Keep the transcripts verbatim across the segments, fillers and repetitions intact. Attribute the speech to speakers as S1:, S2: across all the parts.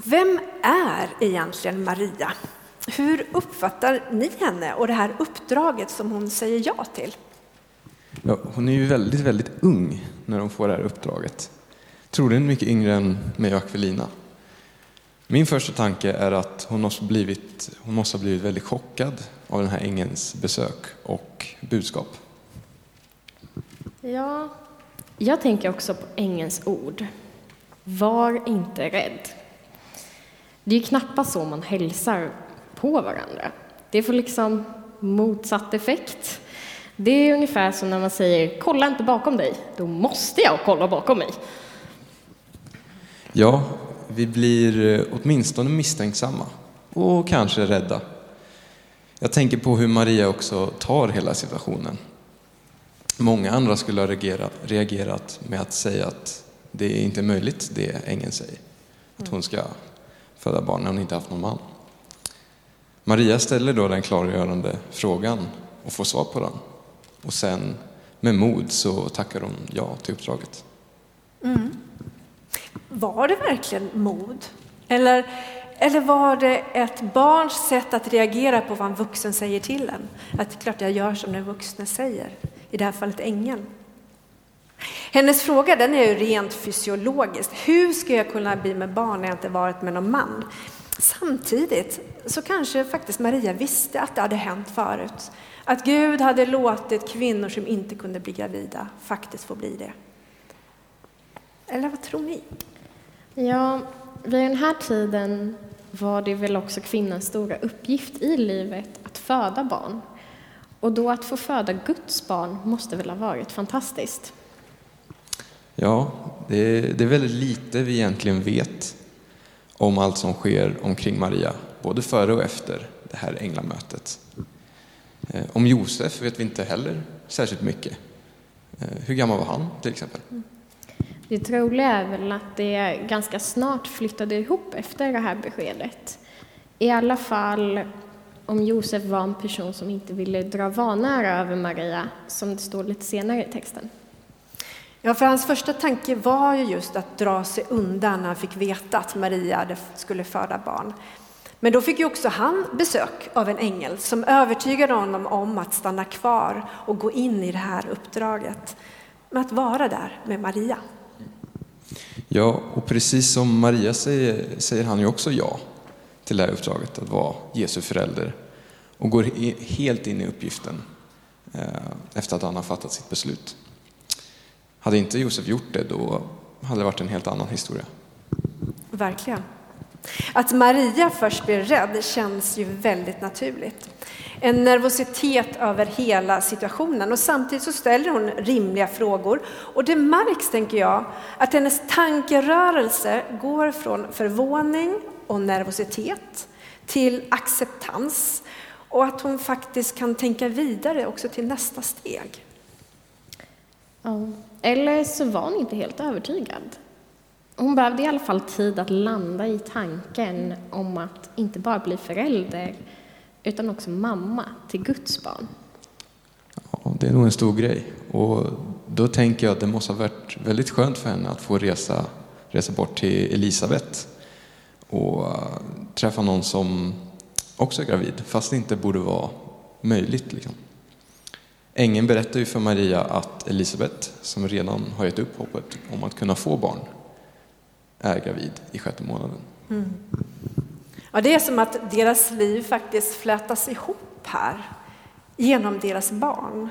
S1: Vem är egentligen Maria? Hur uppfattar ni henne och det här uppdraget som hon säger ja till?
S2: Ja, hon är ju väldigt, väldigt ung när hon får det här uppdraget. Troligen mycket yngre än mig och Aquilina. Min första tanke är att hon måste, blivit, hon måste ha blivit väldigt chockad av den här ängelns besök och budskap.
S3: Ja, jag tänker också på ängelns ord. Var inte rädd. Det är ju knappast så man hälsar på varandra. Det får liksom motsatt effekt. Det är ungefär som när man säger, kolla inte bakom dig. Då måste jag kolla bakom mig.
S2: Ja, vi blir åtminstone misstänksamma och kanske rädda. Jag tänker på hur Maria också tar hela situationen. Många andra skulle ha reagerat, reagerat med att säga att det är inte möjligt det ängeln säger. Att hon ska föda barn när hon inte haft någon man. Maria ställer då den klargörande frågan och får svar på den. Och sen med mod så tackar hon ja till uppdraget.
S1: Mm. Var det verkligen mod? Eller, eller var det ett barns sätt att reagera på vad en vuxen säger till en? Att klart jag gör som den vuxna säger. I det här fallet ängeln. Hennes fråga den är ju rent fysiologisk. Hur ska jag kunna bli med barn när jag inte varit med någon man? Samtidigt så kanske faktiskt Maria visste att det hade hänt förut. Att Gud hade låtit kvinnor som inte kunde bli gravida faktiskt få bli det. Eller vad tror ni?
S3: Ja, vid den här tiden var det väl också kvinnans stora uppgift i livet att föda barn. Och då att få föda Guds barn måste väl ha varit fantastiskt.
S2: Ja, det är, det är väldigt lite vi egentligen vet om allt som sker omkring Maria, både före och efter det här änglamötet. Eh, om Josef vet vi inte heller särskilt mycket. Eh, hur gammal var han till exempel?
S3: Det troliga är väl att det ganska snart flyttade ihop efter det här beskedet. I alla fall om Josef var en person som inte ville dra vanära över Maria, som det står lite senare i texten.
S1: Ja, för hans första tanke var ju just att dra sig undan när han fick veta att Maria skulle föda barn. Men då fick ju också han besök av en ängel som övertygade honom om att stanna kvar och gå in i det här uppdraget. Med att vara där med Maria.
S2: Ja, och precis som Maria säger, säger han ju också ja till det här uppdraget att vara Jesu förälder. Och går helt in i uppgiften eh, efter att han har fattat sitt beslut. Hade inte Josef gjort det, då hade det varit en helt annan historia.
S1: Verkligen. Att Maria först blir rädd känns ju väldigt naturligt. En nervositet över hela situationen och samtidigt så ställer hon rimliga frågor. Och det märks, tänker jag, att hennes tankerörelse går från förvåning och nervositet till acceptans. Och att hon faktiskt kan tänka vidare också till nästa steg.
S3: Ja. Eller så var hon inte helt övertygad. Hon behövde i alla fall tid att landa i tanken om att inte bara bli förälder utan också mamma till Guds barn.
S2: Ja, det är nog en stor grej. Och då tänker jag att det måste ha varit väldigt skönt för henne att få resa, resa bort till Elisabet och träffa någon som också är gravid, fast det inte borde vara möjligt. Liksom. Ängeln berättar ju för Maria att Elisabet, som redan har gett upp hoppet om att kunna få barn, är gravid i sjätte månaden.
S1: Mm. Ja, det är som att deras liv faktiskt flätas ihop här genom deras barn.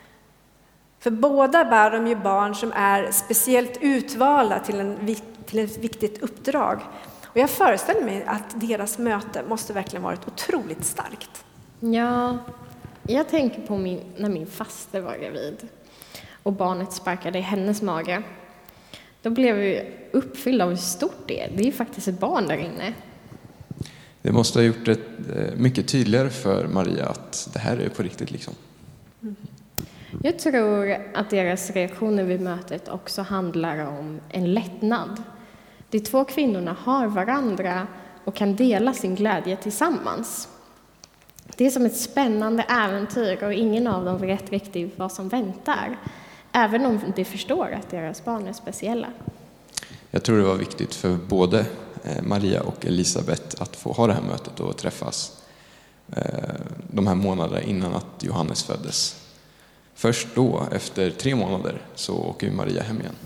S1: För båda bär de ju barn som är speciellt utvalda till, en, till ett viktigt uppdrag. Och jag föreställer mig att deras möte måste verkligen varit otroligt starkt.
S3: Ja, jag tänker på min, när min faster var gravid och barnet sparkade i hennes mage. Då blev vi uppfyllda av hur stort det är. Det är ju faktiskt ett barn där inne.
S2: Det måste ha gjort det mycket tydligare för Maria att det här är på riktigt. Liksom.
S3: Mm. Jag tror att deras reaktioner vid mötet också handlar om en lättnad. De två kvinnorna har varandra och kan dela sin glädje tillsammans. Det är som ett spännande äventyr och ingen av dem vet riktigt vad som väntar. Även om de förstår att deras barn är speciella.
S2: Jag tror det var viktigt för både Maria och Elisabet att få ha det här mötet och träffas de här månaderna innan att Johannes föddes. Först då, efter tre månader, så åker Maria hem igen.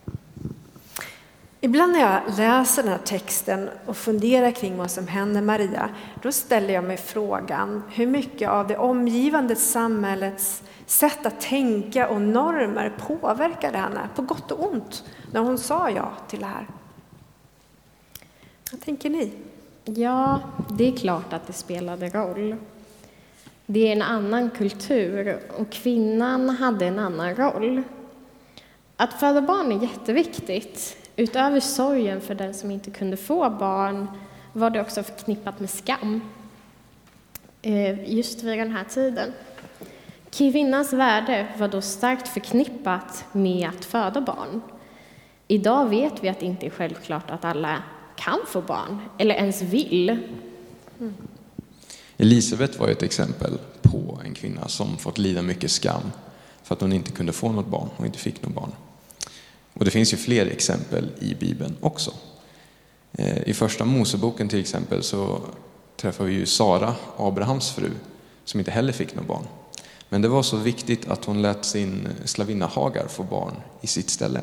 S1: Ibland när jag läser den här texten och funderar kring vad som händer Maria, då ställer jag mig frågan hur mycket av det omgivande samhällets sätt att tänka och normer påverkade henne, på gott och ont, när hon sa ja till det här. Vad tänker ni?
S3: Ja, det är klart att det spelade roll. Det är en annan kultur och kvinnan hade en annan roll. Att föda barn är jätteviktigt. Utöver sorgen för den som inte kunde få barn var det också förknippat med skam. Just vid den här tiden. Kvinnans värde var då starkt förknippat med att föda barn. Idag vet vi att det inte är självklart att alla kan få barn eller ens vill.
S2: Mm. Elisabet var ett exempel på en kvinna som fått lida mycket skam för att hon inte kunde få något barn och inte fick något barn. Och det finns ju fler exempel i Bibeln också. I första Moseboken till exempel så träffar vi ju Sara, Abrahams fru, som inte heller fick något barn. Men det var så viktigt att hon lät sin slavinna Hagar få barn i sitt ställe.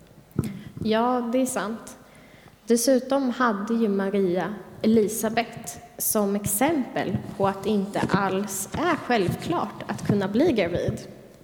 S3: Ja, det är sant. Dessutom hade ju Maria Elisabet som exempel på att det inte alls är självklart att kunna bli gravid.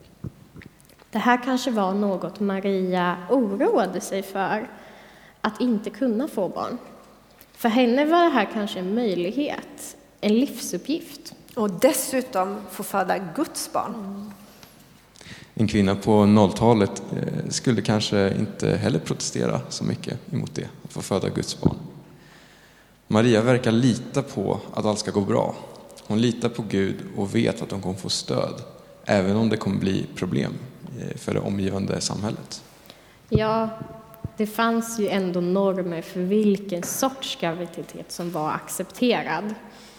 S3: Det här kanske var något Maria oroade sig för, att inte kunna få barn. För henne var det här kanske en möjlighet, en livsuppgift.
S1: Och dessutom få föda Guds barn.
S3: Mm.
S2: En kvinna på nolltalet skulle kanske inte heller protestera så mycket emot det, att få föda Guds barn. Maria verkar lita på att allt ska gå bra. Hon litar på Gud och vet att hon kommer få stöd, även om det kommer bli problem för det omgivande samhället.
S3: Ja, det fanns ju ändå normer för vilken sorts graviditet som var accepterad.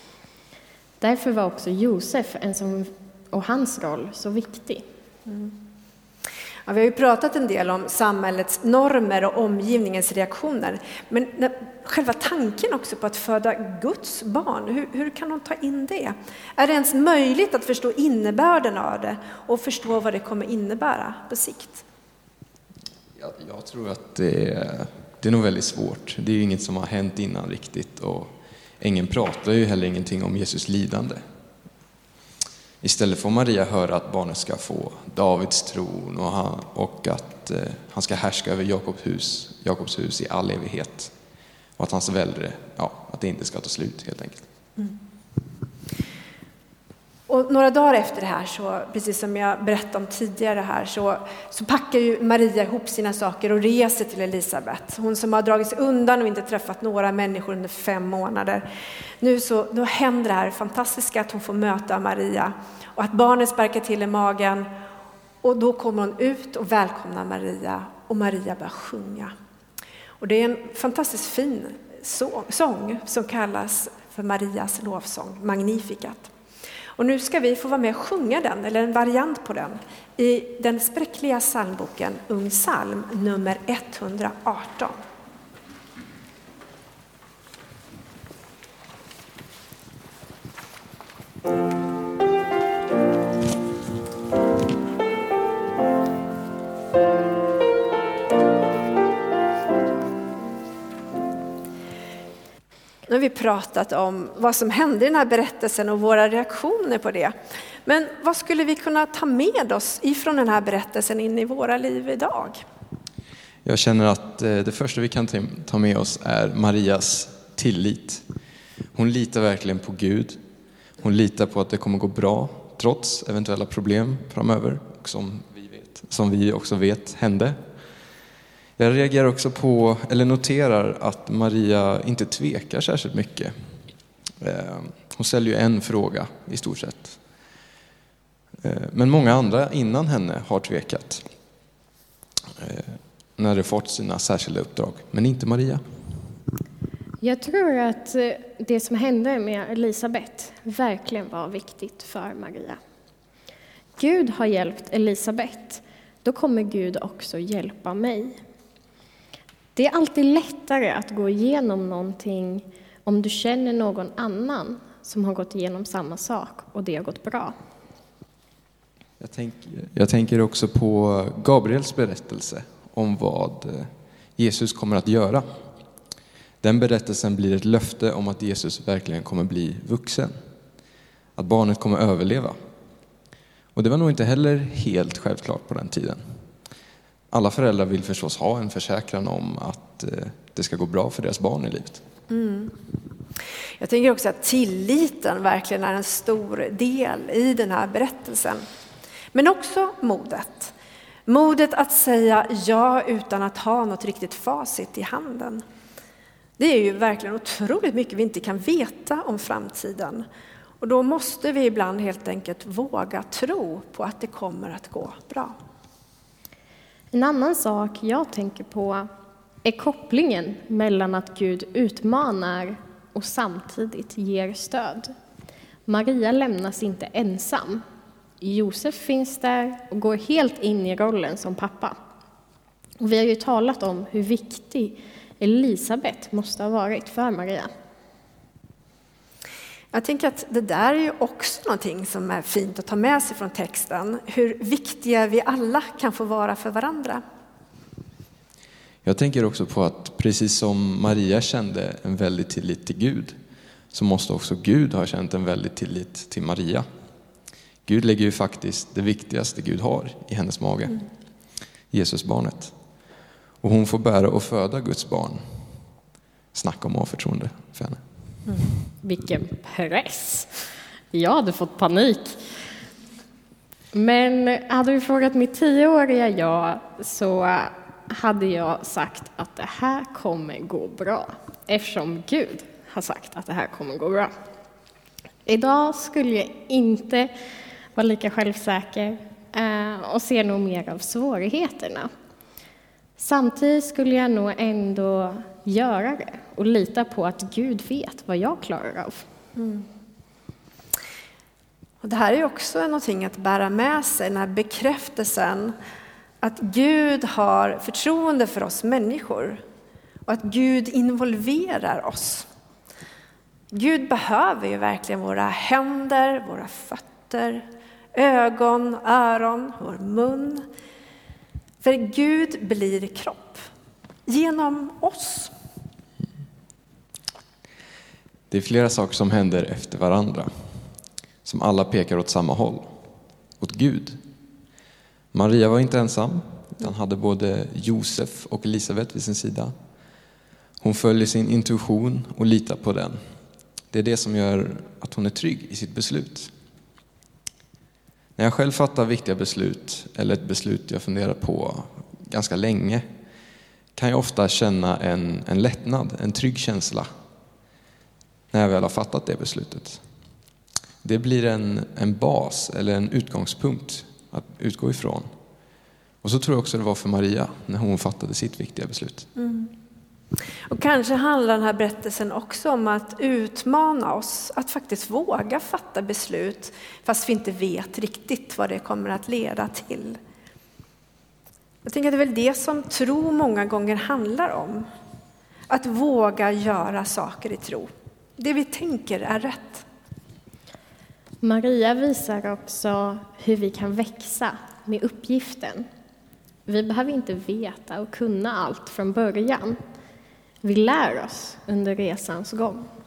S3: Därför var också Josef en som, och hans roll så viktig.
S1: Mm. Ja, vi har ju pratat en del om samhällets normer och omgivningens reaktioner. Men när, själva tanken också på att föda Guds barn, hur, hur kan de ta in det? Är det ens möjligt att förstå innebörden av det och förstå vad det kommer innebära på sikt?
S2: Jag, jag tror att det är, det är nog väldigt svårt. Det är ju inget som har hänt innan riktigt och ingen pratar ju heller ingenting om Jesus lidande. Istället får Maria höra att barnet ska få Davids tron och, han, och att eh, han ska härska över Jakobs hus, Jakobs hus i all evighet. Och att hans välde, ja, att det inte ska ta slut helt enkelt. Mm.
S1: Och några dagar efter det här, så, precis som jag berättade om tidigare här, så, så packar ju Maria ihop sina saker och reser till Elisabet. Hon som har dragit sig undan och inte träffat några människor under fem månader. Nu så då händer det här fantastiska att hon får möta Maria och att barnet sparkar till i magen. Och då kommer hon ut och välkomnar Maria och Maria börjar sjunga. Och det är en fantastiskt fin sång som kallas för Marias lovsång, Magnificat. Och nu ska vi få vara med och sjunga den, eller en variant på den, i den spräckliga psalmboken Ung psalm nummer etthundraarton. Nu har vi pratat om vad som hände i den här berättelsen och våra reaktioner på det. Men vad skulle vi kunna ta med oss ifrån den här berättelsen in i våra liv idag?
S2: Jag känner att det första vi kan ta med oss är Marias tillit. Hon litar verkligen på Gud. Hon litar på att det kommer gå bra trots eventuella problem framöver, som vi vet, som vi också vet hände. Jag reagerar också på, eller noterar att Maria inte tvekar särskilt mycket. Hon ställer ju en fråga i stort sett. Men många andra innan henne har tvekat när de fått sina särskilda uppdrag, men inte Maria.
S3: Jag tror att det som hände med Elisabet verkligen var viktigt för Maria. Gud har hjälpt Elisabet, då kommer Gud också hjälpa mig. Det är alltid lättare att gå igenom någonting om du känner någon annan som har gått igenom samma sak och det har gått bra.
S2: Jag tänker, jag tänker också på Gabriels berättelse om vad Jesus kommer att göra. Den berättelsen blir ett löfte om att Jesus verkligen kommer bli vuxen. Att barnet kommer överleva. Och det var nog inte heller helt självklart på den tiden. Alla föräldrar vill förstås ha en försäkran om att det ska gå bra för deras barn i livet.
S1: Mm. Jag tänker också att tilliten verkligen är en stor del i den här berättelsen. Men också modet. Modet att säga ja utan att ha något riktigt facit i handen. Det är ju verkligen otroligt mycket vi inte kan veta om framtiden. Och då måste vi ibland helt enkelt våga tro på att det kommer att gå bra.
S3: En annan sak jag tänker på är kopplingen mellan att Gud utmanar och samtidigt ger stöd. Maria lämnas inte ensam. Josef finns där och går helt in i rollen som pappa. Och vi har ju talat om hur viktig Elisabet måste ha varit för Maria.
S1: Jag tänker att det där är ju också någonting som är fint att ta med sig från texten. Hur viktiga vi alla kan få vara för varandra.
S2: Jag tänker också på att precis som Maria kände en väldig tillit till Gud, så måste också Gud ha känt en väldig tillit till Maria. Gud lägger ju faktiskt det viktigaste Gud har i hennes mage, mm. Jesus barnet. Och hon får bära och föda Guds barn. Snacka om att ha förtroende för henne.
S3: Mm. Vilken press! Jag hade fått panik. Men hade du frågat mitt tioåriga jag så hade jag sagt att det här kommer gå bra. Eftersom Gud har sagt att det här kommer gå bra. Idag skulle jag inte vara lika självsäker och se nog mer av svårigheterna. Samtidigt skulle jag nog ändå göra det och lita på att Gud vet vad jag klarar av.
S1: Mm. Och det här är också någonting att bära med sig, den här bekräftelsen att Gud har förtroende för oss människor och att Gud involverar oss. Gud behöver ju verkligen våra händer, våra fötter, ögon, öron, vår mun. För Gud blir kropp genom oss.
S2: Det är flera saker som händer efter varandra, som alla pekar åt samma håll, åt Gud. Maria var inte ensam, utan hade både Josef och Elisabet vid sin sida. Hon följer sin intuition och litar på den. Det är det som gör att hon är trygg i sitt beslut. När jag själv fattar viktiga beslut, eller ett beslut jag funderar på ganska länge, kan jag ofta känna en, en lättnad, en trygg känsla när jag väl har fattat det beslutet. Det blir en, en bas eller en utgångspunkt att utgå ifrån. Och så tror jag också det var för Maria när hon fattade sitt viktiga beslut.
S1: Mm. Och kanske handlar den här berättelsen också om att utmana oss att faktiskt våga fatta beslut fast vi inte vet riktigt vad det kommer att leda till. Jag tänker att det är väl det som tro många gånger handlar om. Att våga göra saker i tro. Det vi tänker är rätt.
S3: Maria visar också hur vi kan växa med uppgiften. Vi behöver inte veta och kunna allt från början. Vi lär oss under resans gång.